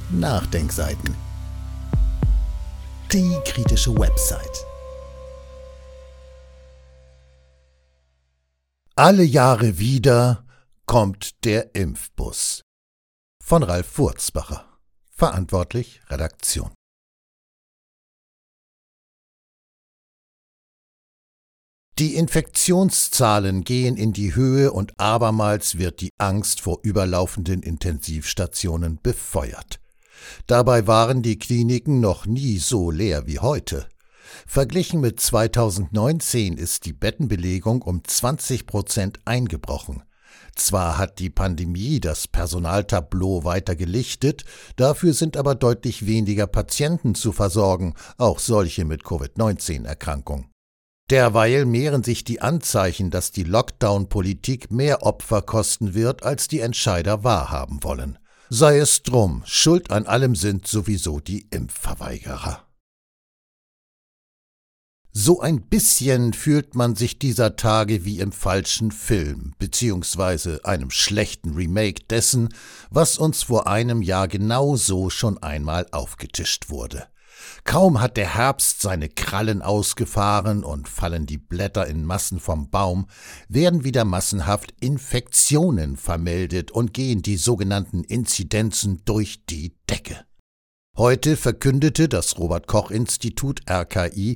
Nachdenkseiten. Die kritische Website. Alle Jahre wieder kommt der Impfbus. Von Ralf Wurzbacher. Verantwortlich Redaktion. Die Infektionszahlen gehen in die Höhe und abermals wird die Angst vor überlaufenden Intensivstationen befeuert. Dabei waren die Kliniken noch nie so leer wie heute. Verglichen mit 2019 ist die Bettenbelegung um 20% eingebrochen. Zwar hat die Pandemie das Personaltableau weiter gelichtet, dafür sind aber deutlich weniger Patienten zu versorgen, auch solche mit Covid-19-Erkrankung. Derweil mehren sich die Anzeichen, dass die Lockdown-Politik mehr Opfer kosten wird, als die Entscheider wahrhaben wollen. Sei es drum, schuld an allem sind sowieso die Impfverweigerer. So ein bisschen fühlt man sich dieser Tage wie im falschen Film, beziehungsweise einem schlechten Remake dessen, was uns vor einem Jahr genau so schon einmal aufgetischt wurde. Kaum hat der Herbst seine Krallen ausgefahren und fallen die Blätter in Massen vom Baum, werden wieder massenhaft Infektionen vermeldet und gehen die sogenannten Inzidenzen durch die Decke. Heute verkündete das Robert-Koch-Institut RKI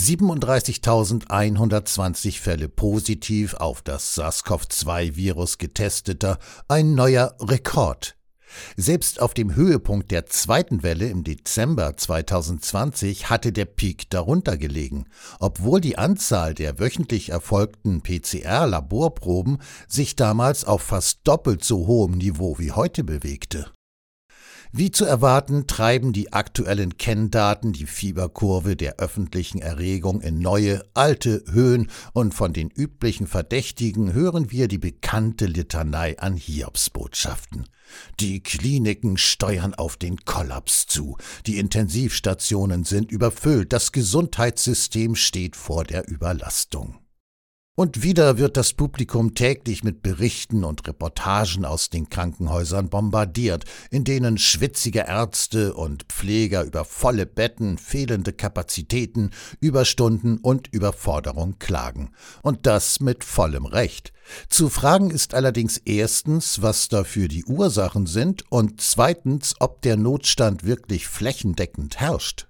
37.120 Fälle positiv auf das SARS-CoV-2-Virus getesteter, ein neuer Rekord. Selbst auf dem Höhepunkt der zweiten Welle im Dezember 2020 hatte der Peak darunter gelegen, obwohl die Anzahl der wöchentlich erfolgten PCR-Laborproben sich damals auf fast doppelt so hohem Niveau wie heute bewegte. Wie zu erwarten, treiben die aktuellen Kenndaten die Fieberkurve der öffentlichen Erregung in neue, alte Höhen und von den üblichen Verdächtigen hören wir die bekannte Litanei an Hiobsbotschaften. Die Kliniken steuern auf den Kollaps zu, die Intensivstationen sind überfüllt, das Gesundheitssystem steht vor der Überlastung. Und wieder wird das Publikum täglich mit Berichten und Reportagen aus den Krankenhäusern bombardiert, in denen schwitzige Ärzte und Pfleger über volle Betten, fehlende Kapazitäten, Überstunden und Überforderung klagen. Und das mit vollem Recht. Zu fragen ist allerdings erstens, was dafür die Ursachen sind und zweitens, ob der Notstand wirklich flächendeckend herrscht.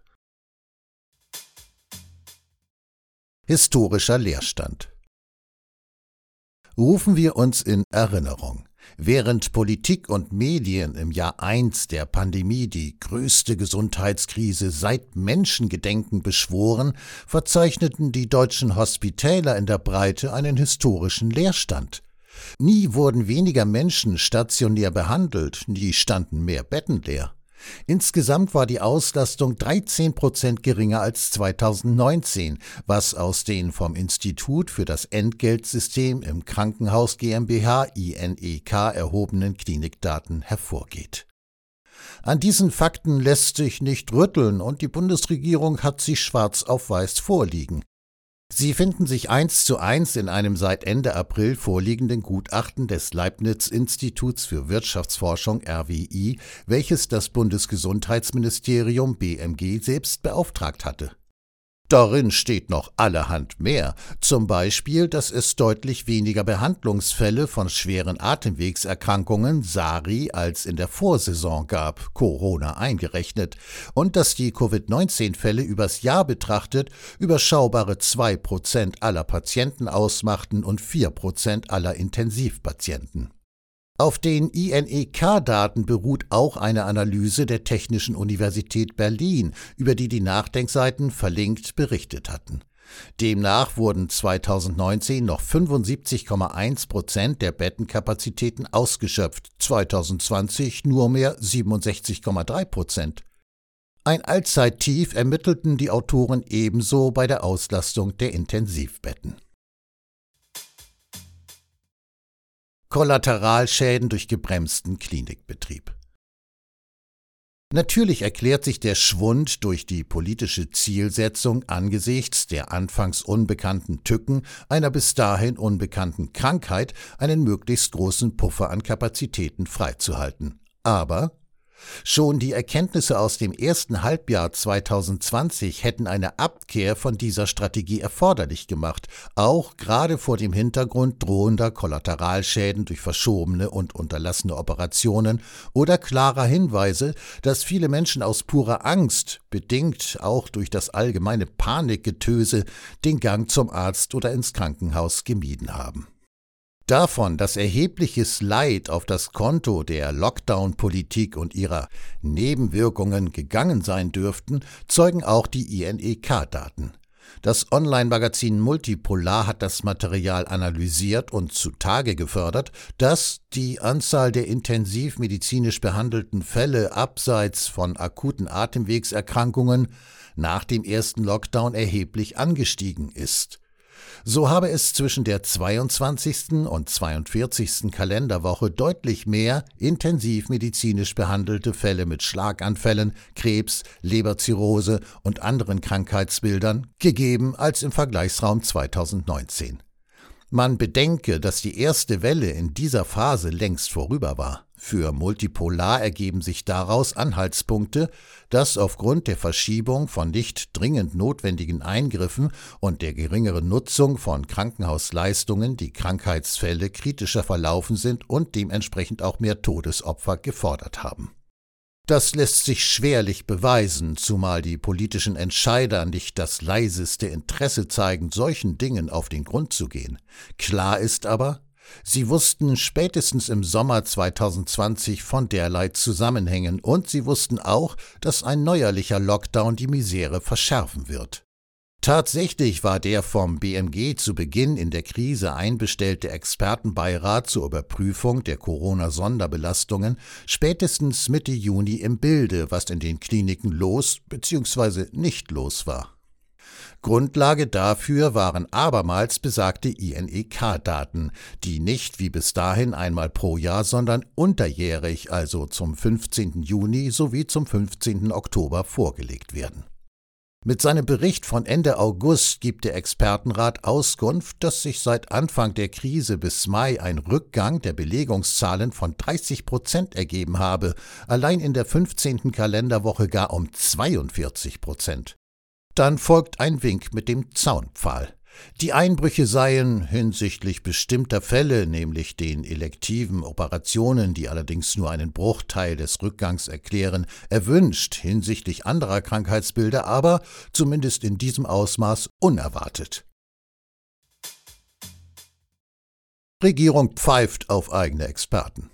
Historischer Leerstand. Rufen wir uns in Erinnerung. Während Politik und Medien im Jahr 1 der Pandemie die größte Gesundheitskrise seit Menschengedenken beschworen, verzeichneten die deutschen Hospitäler in der Breite einen historischen Leerstand. Nie wurden weniger Menschen stationär behandelt, nie standen mehr Betten leer. Insgesamt war die Auslastung 13% geringer als 2019, was aus den vom Institut für das Entgeltsystem im Krankenhaus GmbH INEK erhobenen Klinikdaten hervorgeht. An diesen Fakten lässt sich nicht rütteln und die Bundesregierung hat sie schwarz auf weiß vorliegen. Sie finden sich 1:1 in einem seit Ende April vorliegenden Gutachten des Leibniz-Instituts für Wirtschaftsforschung RWI, welches das Bundesgesundheitsministerium BMG selbst beauftragt hatte. Darin steht noch allerhand mehr, zum Beispiel, dass es deutlich weniger Behandlungsfälle von schweren Atemwegserkrankungen SARI als in der Vorsaison gab, Corona eingerechnet, und dass die Covid-19-Fälle übers Jahr betrachtet überschaubare 2% aller Patienten ausmachten und 4% aller Intensivpatienten. Auf den INEK-Daten beruht auch eine Analyse der Technischen Universität Berlin, über die die Nachdenkseiten verlinkt berichtet hatten. Demnach wurden 2019 noch 75,1% der Bettenkapazitäten ausgeschöpft, 2020 nur mehr 67,3%. Ein Allzeittief ermittelten die Autoren ebenso bei der Auslastung der Intensivbetten. Kollateralschäden durch gebremsten Klinikbetrieb. Natürlich erklärt sich der Schwund durch die politische Zielsetzung angesichts der anfangs unbekannten Tücken einer bis dahin unbekannten Krankheit einen möglichst großen Puffer an Kapazitäten freizuhalten. Aber Schon die Erkenntnisse aus dem ersten Halbjahr 2020 hätten eine Abkehr von dieser Strategie erforderlich gemacht, auch gerade vor dem Hintergrund drohender Kollateralschäden durch verschobene und unterlassene Operationen oder klarer Hinweise, dass viele Menschen aus purer Angst, bedingt auch durch das allgemeine Panikgetöse, den Gang zum Arzt oder ins Krankenhaus gemieden haben. Davon, dass erhebliches Leid auf das Konto der Lockdown-Politik und ihrer Nebenwirkungen gegangen sein dürften, zeugen auch die INEK-Daten. Das Online-Magazin Multipolar hat das Material analysiert und zutage gefördert, dass die Anzahl der intensivmedizinisch behandelten Fälle abseits von akuten Atemwegserkrankungen nach dem ersten Lockdown erheblich angestiegen ist. So habe es zwischen der 22. und 42. Kalenderwoche deutlich mehr intensivmedizinisch behandelte Fälle mit Schlaganfällen, Krebs, Leberzirrhose und anderen Krankheitsbildern gegeben als im Vergleichsraum 2019. Man bedenke, dass die erste Welle in dieser Phase längst vorüber war. Für Multipolar ergeben sich daraus Anhaltspunkte, dass aufgrund der Verschiebung von nicht dringend notwendigen Eingriffen und der geringeren Nutzung von Krankenhausleistungen die Krankheitsfälle kritischer verlaufen sind und dementsprechend auch mehr Todesopfer gefordert haben. Das lässt sich schwerlich beweisen, zumal die politischen Entscheider nicht das leiseste Interesse zeigen, solchen Dingen auf den Grund zu gehen. Klar ist aber, sie wussten spätestens im Sommer 2020 von derlei Zusammenhängen und sie wussten auch, dass ein neuerlicher Lockdown die Misere verschärfen wird. Tatsächlich war der vom BMG zu Beginn in der Krise einbestellte Expertenbeirat zur Überprüfung der Corona-Sonderbelastungen spätestens Mitte Juni im Bilde, was in den Kliniken los bzw. nicht los war. Grundlage dafür waren abermals besagte INEK-Daten, die nicht wie bis dahin einmal pro Jahr, sondern unterjährig, also zum 15. Juni sowie zum 15. Oktober vorgelegt werden. Mit seinem Bericht von Ende August gibt der Expertenrat Auskunft, dass sich seit Anfang der Krise bis Mai ein Rückgang der Belegungszahlen von 30% ergeben habe, allein in der 15. Kalenderwoche gar um 42%. Dann folgt ein Wink mit dem Zaunpfahl. Die Einbrüche seien hinsichtlich bestimmter Fälle, nämlich den elektiven Operationen, die allerdings nur einen Bruchteil des Rückgangs erklären, erwünscht, hinsichtlich anderer Krankheitsbilder aber, zumindest in diesem Ausmaß, unerwartet. Regierung pfeift auf eigene Experten.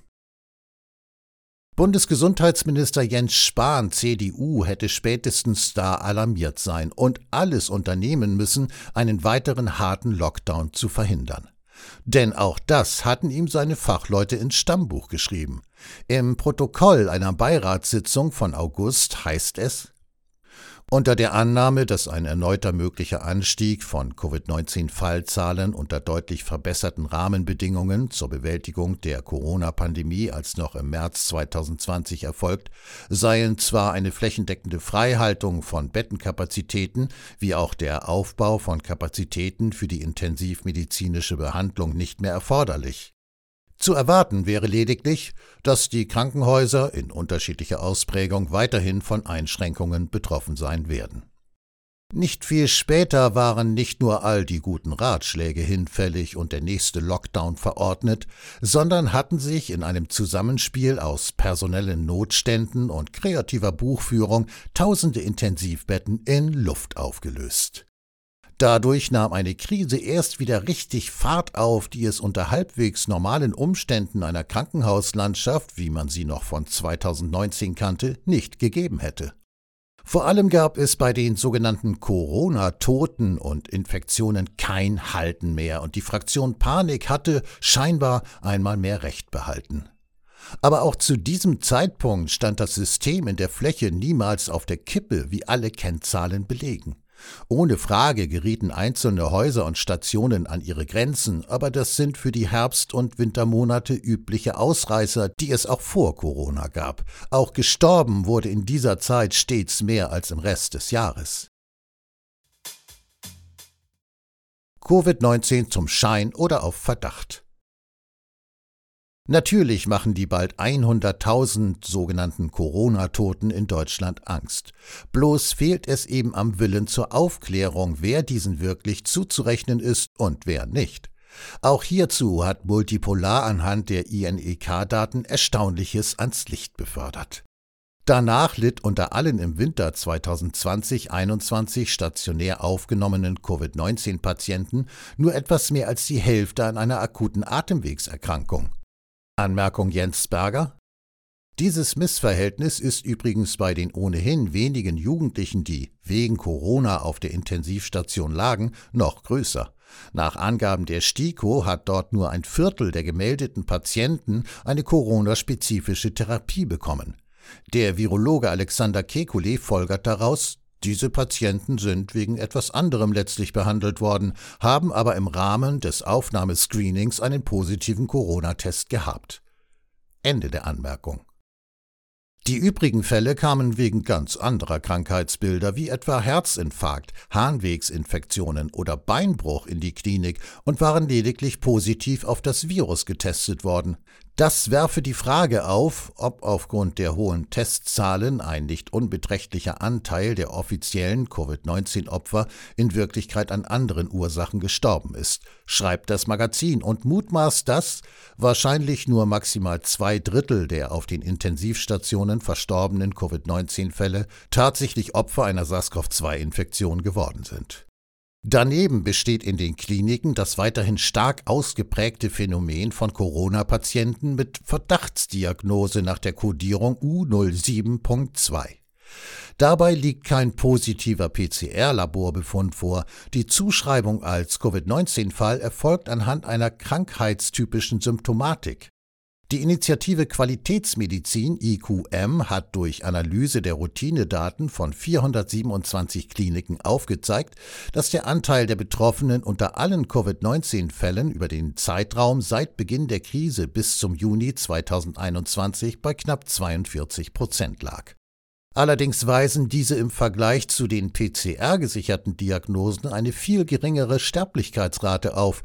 Bundesgesundheitsminister Jens Spahn, CDU, hätte spätestens da alarmiert sein und alles unternehmen müssen, einen weiteren harten Lockdown zu verhindern. Denn auch das hatten ihm seine Fachleute ins Stammbuch geschrieben. Im Protokoll einer Beiratssitzung von August heißt es: Unter der Annahme, dass ein erneuter möglicher Anstieg von Covid-19-Fallzahlen unter deutlich verbesserten Rahmenbedingungen zur Bewältigung der Corona-Pandemie als noch im März 2020 erfolgt, seien zwar eine flächendeckende Freihaltung von Bettenkapazitäten wie auch der Aufbau von Kapazitäten für die intensivmedizinische Behandlung nicht mehr erforderlich. Zu erwarten wäre lediglich, dass die Krankenhäuser in unterschiedlicher Ausprägung weiterhin von Einschränkungen betroffen sein werden. Nicht viel später waren nicht nur all die guten Ratschläge hinfällig und der nächste Lockdown verordnet, sondern hatten sich in einem Zusammenspiel aus personellen Notständen und kreativer Buchführung tausende Intensivbetten in Luft aufgelöst. Dadurch nahm eine Krise erst wieder richtig Fahrt auf, die es unter halbwegs normalen Umständen einer Krankenhauslandschaft, wie man sie noch von 2019 kannte, nicht gegeben hätte. Vor allem gab es bei den sogenannten Corona-Toten und Infektionen kein Halten mehr und die Fraktion Panik hatte scheinbar einmal mehr Recht behalten. Aber auch zu diesem Zeitpunkt stand das System in der Fläche niemals auf der Kippe, wie alle Kennzahlen belegen. Ohne Frage gerieten einzelne Häuser und Stationen an ihre Grenzen, aber das sind für die Herbst- und Wintermonate übliche Ausreißer, die es auch vor Corona gab. Auch gestorben wurde in dieser Zeit stets mehr als im Rest des Jahres. Covid-19 zum Schein oder auf Verdacht. Natürlich machen die bald 100.000 sogenannten Corona-Toten in Deutschland Angst. Bloß fehlt es eben am Willen zur Aufklärung, wer diesen wirklich zuzurechnen ist und wer nicht. Auch hierzu hat Multipolar anhand der INEK-Daten Erstaunliches ans Licht befördert. Danach litt unter allen im Winter 2020-21 stationär aufgenommenen Covid-19-Patienten nur etwas mehr als die Hälfte an einer akuten Atemwegserkrankung. Anmerkung Jens Berger: Dieses Missverhältnis ist übrigens bei den ohnehin wenigen Jugendlichen, die wegen Corona auf der Intensivstation lagen, noch größer. Nach Angaben der STIKO hat dort nur ein Viertel der gemeldeten Patienten eine Corona-spezifische Therapie bekommen. Der Virologe Alexander Kekulé folgert daraus: Diese Patienten sind wegen etwas anderem letztlich behandelt worden, haben aber im Rahmen des Aufnahmescreenings einen positiven Corona-Test gehabt. Ende der Anmerkung. Die übrigen Fälle kamen wegen ganz anderer Krankheitsbilder wie etwa Herzinfarkt, Harnwegsinfektionen oder Beinbruch in die Klinik und waren lediglich positiv auf das Virus getestet worden. Das werfe die Frage auf, ob aufgrund der hohen Testzahlen ein nicht unbeträchtlicher Anteil der offiziellen Covid-19-Opfer in Wirklichkeit an anderen Ursachen gestorben ist, schreibt das Magazin und mutmaßt, dass wahrscheinlich nur maximal 2/3 der auf den Intensivstationen verstorbenen Covid-19-Fälle tatsächlich Opfer einer SARS-CoV-2-Infektion geworden sind. Daneben besteht in den Kliniken das weiterhin stark ausgeprägte Phänomen von Corona-Patienten mit Verdachtsdiagnose nach der Kodierung U07.2. Dabei liegt kein positiver PCR-Laborbefund vor. Die Zuschreibung als Covid-19-Fall erfolgt anhand einer krankheitstypischen Symptomatik. Die Initiative Qualitätsmedizin IQM hat durch Analyse der Routinedaten von 427 Kliniken aufgezeigt, dass der Anteil der Betroffenen unter allen Covid-19-Fällen über den Zeitraum seit Beginn der Krise bis zum Juni 2021 bei knapp 42% lag. Allerdings weisen diese im Vergleich zu den PCR-gesicherten Diagnosen eine viel geringere Sterblichkeitsrate auf,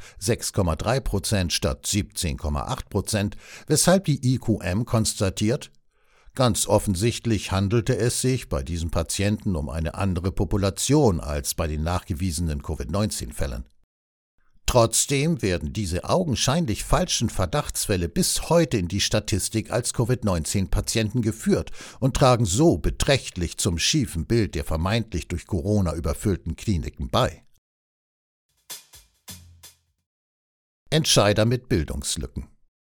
6,3% statt 17,8%, weshalb die IQM konstatiert: Ganz offensichtlich handelte es sich bei diesen Patienten um eine andere Population als bei den nachgewiesenen Covid-19-Fällen. Trotzdem werden diese augenscheinlich falschen Verdachtsfälle bis heute in die Statistik als Covid-19-Patienten geführt und tragen so beträchtlich zum schiefen Bild der vermeintlich durch Corona überfüllten Kliniken bei. Entscheider mit Bildungslücken.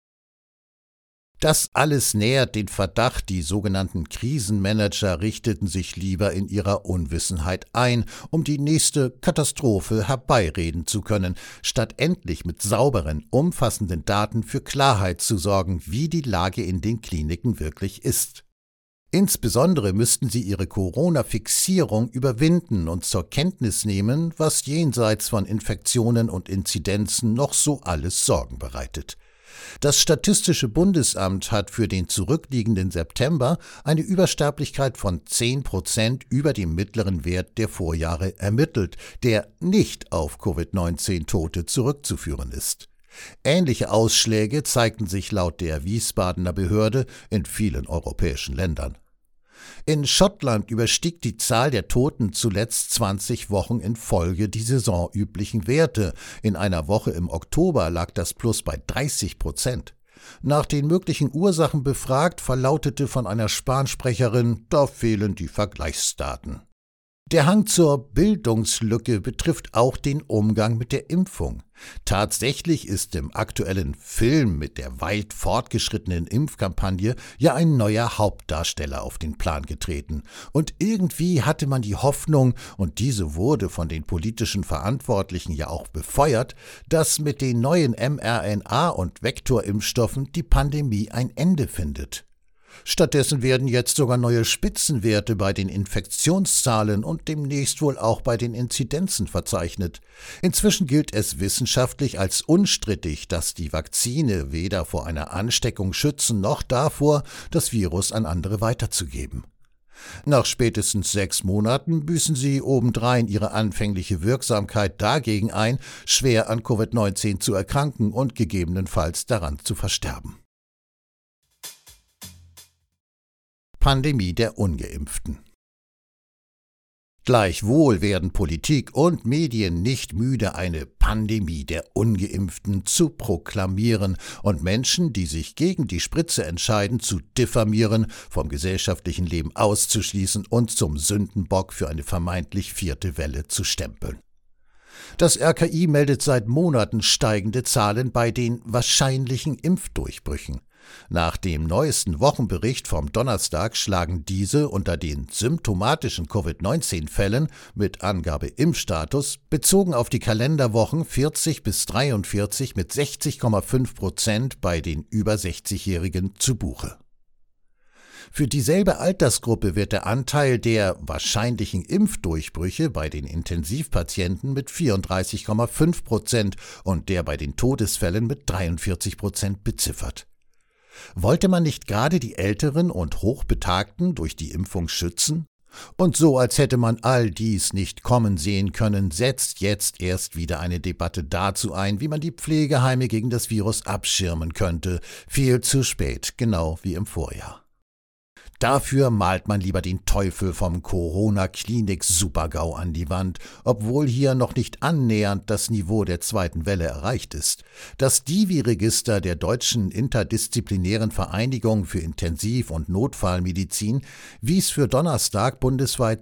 Das alles nährt den Verdacht, die sogenannten Krisenmanager richteten sich lieber in ihrer Unwissenheit ein, um die nächste Katastrophe herbeireden zu können, statt endlich mit sauberen, umfassenden Daten für Klarheit zu sorgen, wie die Lage in den Kliniken wirklich ist. Insbesondere müssten sie ihre Corona-Fixierung überwinden und zur Kenntnis nehmen, was jenseits von Infektionen und Inzidenzen noch so alles Sorgen bereitet. Das Statistische Bundesamt hat für den zurückliegenden September eine Übersterblichkeit von 10% über dem mittleren Wert der Vorjahre ermittelt, der nicht auf Covid-19-Tote zurückzuführen ist. Ähnliche Ausschläge zeigten sich laut der Wiesbadener Behörde in vielen europäischen Ländern. In Schottland überstieg die Zahl der Toten zuletzt 20 Wochen in Folge die saisonüblichen Werte. In einer Woche im Oktober lag das Plus bei 30%. Nach den möglichen Ursachen befragt, verlautete von einer Spansprecherin: Da fehlen die Vergleichsdaten. Der Hang zur Bildungslücke betrifft auch den Umgang mit der Impfung. Tatsächlich ist im aktuellen Film mit der weit fortgeschrittenen Impfkampagne ja ein neuer Hauptdarsteller auf den Plan getreten. Und irgendwie hatte man die Hoffnung, und diese wurde von den politischen Verantwortlichen ja auch befeuert, dass mit den neuen mRNA- und Vektorimpfstoffen die Pandemie ein Ende findet. Stattdessen werden jetzt sogar neue Spitzenwerte bei den Infektionszahlen und demnächst wohl auch bei den Inzidenzen verzeichnet. Inzwischen gilt es wissenschaftlich als unstrittig, dass die Vakzine weder vor einer Ansteckung schützen noch davor, das Virus an andere weiterzugeben. Nach spätestens 6 Monaten büßen sie obendrein ihre anfängliche Wirksamkeit dagegen ein, schwer an Covid-19 zu erkranken und gegebenenfalls daran zu versterben. Pandemie der Ungeimpften. Gleichwohl werden Politik und Medien nicht müde, eine Pandemie der Ungeimpften zu proklamieren und Menschen, die sich gegen die Spritze entscheiden, zu diffamieren, vom gesellschaftlichen Leben auszuschließen und zum Sündenbock für eine vermeintlich vierte Welle zu stempeln. Das RKI meldet seit Monaten steigende Zahlen bei den wahrscheinlichen Impfdurchbrüchen. Nach dem neuesten Wochenbericht vom Donnerstag schlagen diese unter den symptomatischen Covid-19-Fällen mit Angabe Impfstatus bezogen auf die Kalenderwochen 40 bis 43 mit 60,5% bei den über 60-Jährigen zu Buche. Für dieselbe Altersgruppe wird der Anteil der wahrscheinlichen Impfdurchbrüche bei den Intensivpatienten mit 34,5% und der bei den Todesfällen mit 43% beziffert. Wollte man nicht gerade die Älteren und Hochbetagten durch die Impfung schützen? Und so, als hätte man all dies nicht kommen sehen können, setzt jetzt erst wieder eine Debatte dazu ein, wie man die Pflegeheime gegen das Virus abschirmen könnte. Viel zu spät, genau wie im Vorjahr. Dafür malt man lieber den Teufel vom Corona-Klinik-Supergau an die Wand, obwohl hier noch nicht annähernd das Niveau der zweiten Welle erreicht ist. Das Divi-Register der Deutschen Interdisziplinären Vereinigung für Intensiv- und Notfallmedizin wies für Donnerstag bundesweit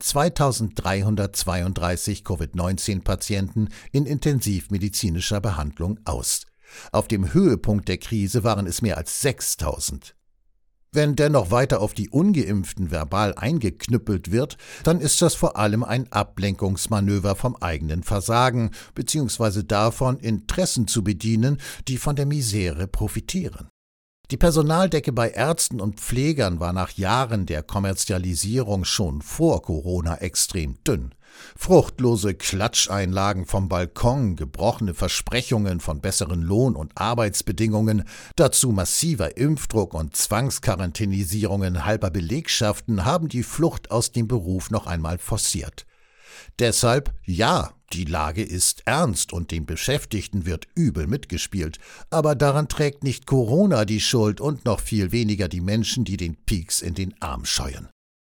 2332 Covid-19-Patienten in intensivmedizinischer Behandlung aus. Auf dem Höhepunkt der Krise waren es mehr als 6000. Wenn dennoch weiter auf die Ungeimpften verbal eingeknüppelt wird, dann ist das vor allem ein Ablenkungsmanöver vom eigenen Versagen bzw. davon, Interessen zu bedienen, die von der Misere profitieren. Die Personaldecke bei Ärzten und Pflegern war nach Jahren der Kommerzialisierung schon vor Corona extrem dünn. Fruchtlose Klatscheinlagen vom Balkon, gebrochene Versprechungen von besseren Lohn- und Arbeitsbedingungen, dazu massiver Impfdruck und Zwangsquarantänisierungen halber Belegschaften haben die Flucht aus dem Beruf noch einmal forciert. Deshalb, ja, die Lage ist ernst und den Beschäftigten wird übel mitgespielt, aber daran trägt nicht Corona die Schuld und noch viel weniger die Menschen, die den Pieks in den Arm scheuen.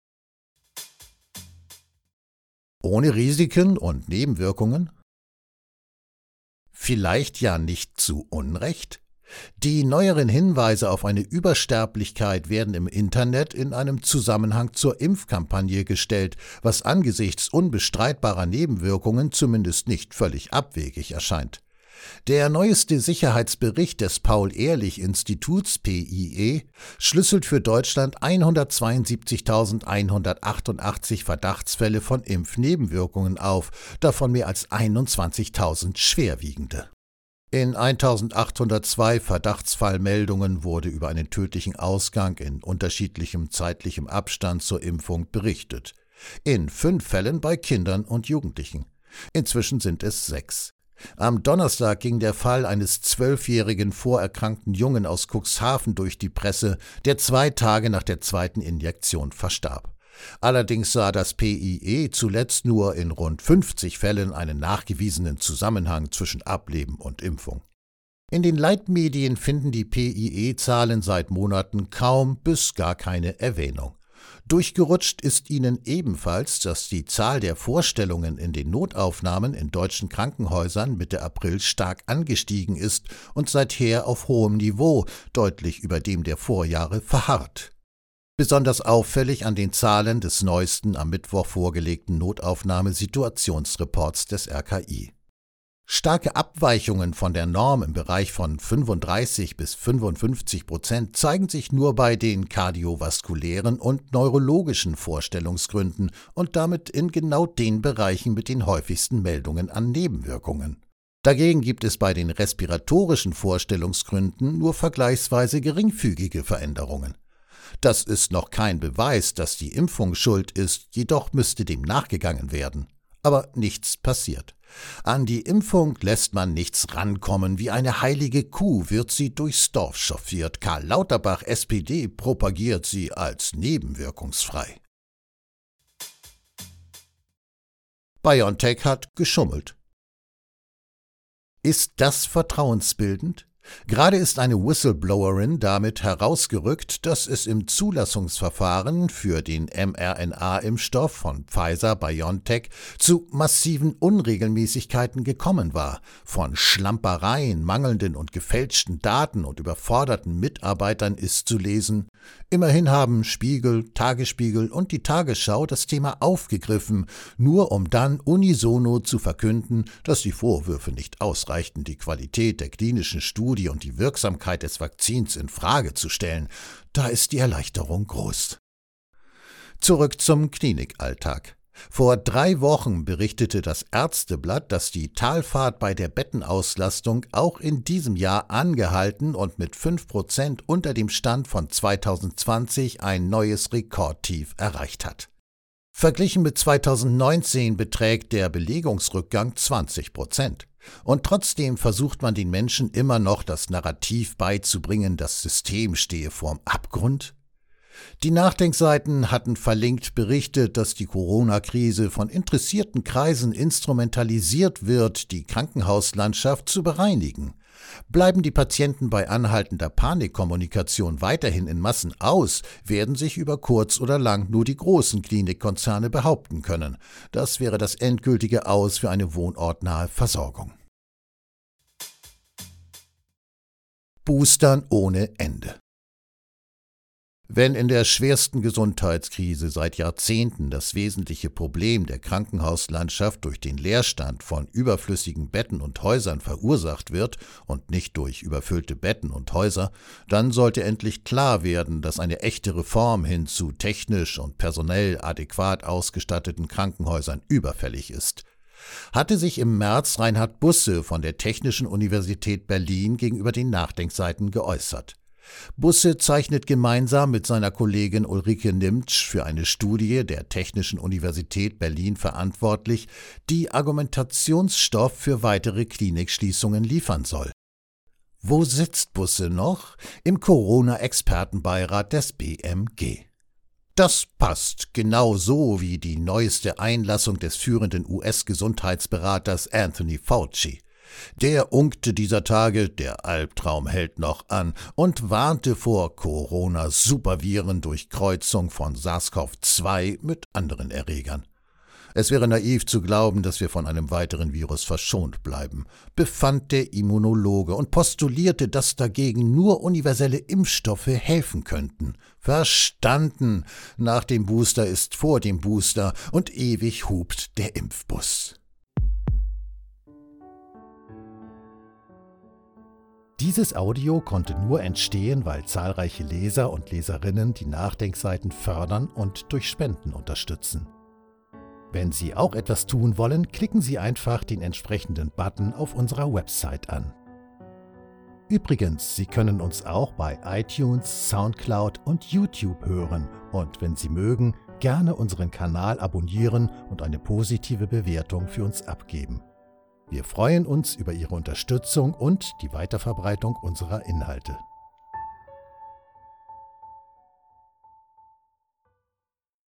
Ohne Risiken und Nebenwirkungen? Vielleicht ja nicht zu Unrecht? Die neueren Hinweise auf eine Übersterblichkeit werden im Internet in einem Zusammenhang zur Impfkampagne gestellt, was angesichts unbestreitbarer Nebenwirkungen zumindest nicht völlig abwegig erscheint. Der neueste Sicherheitsbericht des Paul-Ehrlich-Instituts PIE schlüsselt für Deutschland 172.188 Verdachtsfälle von Impfnebenwirkungen auf, davon mehr als 21.000 schwerwiegende. In 1.802 Verdachtsfallmeldungen wurde über einen tödlichen Ausgang in unterschiedlichem zeitlichem Abstand zur Impfung berichtet. In 5 Fällen bei Kindern und Jugendlichen. Inzwischen sind es 6. Am Donnerstag ging der Fall eines 12-jährigen vorerkrankten Jungen aus Cuxhaven durch die Presse, der 2 Tage nach der zweiten Injektion verstarb. Allerdings sah das PIE zuletzt nur in rund 50 Fällen einen nachgewiesenen Zusammenhang zwischen Ableben und Impfung. In den Leitmedien finden die PIE-Zahlen seit Monaten kaum bis gar keine Erwähnung. Durchgerutscht ist ihnen ebenfalls, dass die Zahl der Vorstellungen in den Notaufnahmen in deutschen Krankenhäusern Mitte April stark angestiegen ist und seither auf hohem Niveau, deutlich über dem der Vorjahre, verharrt. Besonders auffällig an den Zahlen des neuesten am Mittwoch vorgelegten Notaufnahmesituationsreports des RKI. Starke Abweichungen von der Norm im Bereich von 35 bis 55% zeigen sich nur bei den kardiovaskulären und neurologischen Vorstellungsgründen und damit in genau den Bereichen mit den häufigsten Meldungen an Nebenwirkungen. Dagegen gibt es bei den respiratorischen Vorstellungsgründen nur vergleichsweise geringfügige Veränderungen. Das ist noch kein Beweis, dass die Impfung schuld ist, jedoch müsste dem nachgegangen werden. Aber nichts passiert. An die Impfung lässt man nichts rankommen, wie eine heilige Kuh wird sie durchs Dorf chauffiert. Karl Lauterbach, SPD, propagiert sie als nebenwirkungsfrei. BioNTech hat geschummelt. Ist das vertrauensbildend? Gerade ist eine Whistleblowerin damit herausgerückt, dass es im Zulassungsverfahren für den mRNA-Impfstoff von Pfizer-BioNTech zu massiven Unregelmäßigkeiten gekommen war. Von Schlampereien, mangelnden und gefälschten Daten und überforderten Mitarbeitern ist zu lesen. Immerhin haben Spiegel, Tagesspiegel und die Tagesschau das Thema aufgegriffen, nur um dann unisono zu verkünden, dass die Vorwürfe nicht ausreichten, die Qualität der klinischen Studie und die Wirksamkeit des Vakzins in Frage zu stellen. Da ist die Erleichterung groß. Zurück zum Klinikalltag. Vor 3 Wochen berichtete das Ärzteblatt, dass die Talfahrt bei der Bettenauslastung auch in diesem Jahr angehalten und mit 5% unter dem Stand von 2020 ein neues Rekordtief erreicht hat. Verglichen mit 2019 beträgt der Belegungsrückgang 20%. Und trotzdem versucht man den Menschen immer noch das Narrativ beizubringen, das System stehe vorm Abgrund. Die Nachdenkseiten hatten verlinkt berichtet, dass die Corona-Krise von interessierten Kreisen instrumentalisiert wird, die Krankenhauslandschaft zu bereinigen. Bleiben die Patienten bei anhaltender Panikkommunikation weiterhin in Massen aus, werden sich über kurz oder lang nur die großen Klinikkonzerne behaupten können. Das wäre das endgültige Aus für eine wohnortnahe Versorgung. Boostern ohne Ende. Wenn in der schwersten Gesundheitskrise seit Jahrzehnten das wesentliche Problem der Krankenhauslandschaft durch den Leerstand von überflüssigen Betten und Häusern verursacht wird und nicht durch überfüllte Betten und Häuser, dann sollte endlich klar werden, dass eine echte Reform hin zu technisch und personell adäquat ausgestatteten Krankenhäusern überfällig ist. Hatte sich im März Reinhard Busse von der Technischen Universität Berlin gegenüber den Nachdenkseiten geäußert. Busse zeichnet gemeinsam mit seiner Kollegin Ulrike Nimtsch für eine Studie der Technischen Universität Berlin verantwortlich, die Argumentationsstoff für weitere Klinikschließungen liefern soll. Wo sitzt Busse noch? Im Corona-Expertenbeirat des BMG. Das passt genau so wie die neueste Einlassung des führenden US-Gesundheitsberaters Anthony Fauci. Der unkte dieser Tage, der Albtraum hält noch an, und warnte vor Corona-Superviren durch Kreuzung von SARS-CoV-2 mit anderen Erregern. Es wäre naiv zu glauben, dass wir von einem weiteren Virus verschont bleiben, befand der Immunologe und postulierte, dass dagegen nur universelle Impfstoffe helfen könnten. Verstanden! Nach dem Booster ist vor dem Booster und ewig hupt der Impfbus. Dieses Audio konnte nur entstehen, weil zahlreiche Leser und Leserinnen die Nachdenkseiten fördern und durch Spenden unterstützen. Wenn Sie auch etwas tun wollen, klicken Sie einfach den entsprechenden Button auf unserer Website an. Übrigens, Sie können uns auch bei iTunes, Soundcloud und YouTube hören und wenn Sie mögen, gerne unseren Kanal abonnieren und eine positive Bewertung für uns abgeben. Wir freuen uns über Ihre Unterstützung und die Weiterverbreitung unserer Inhalte.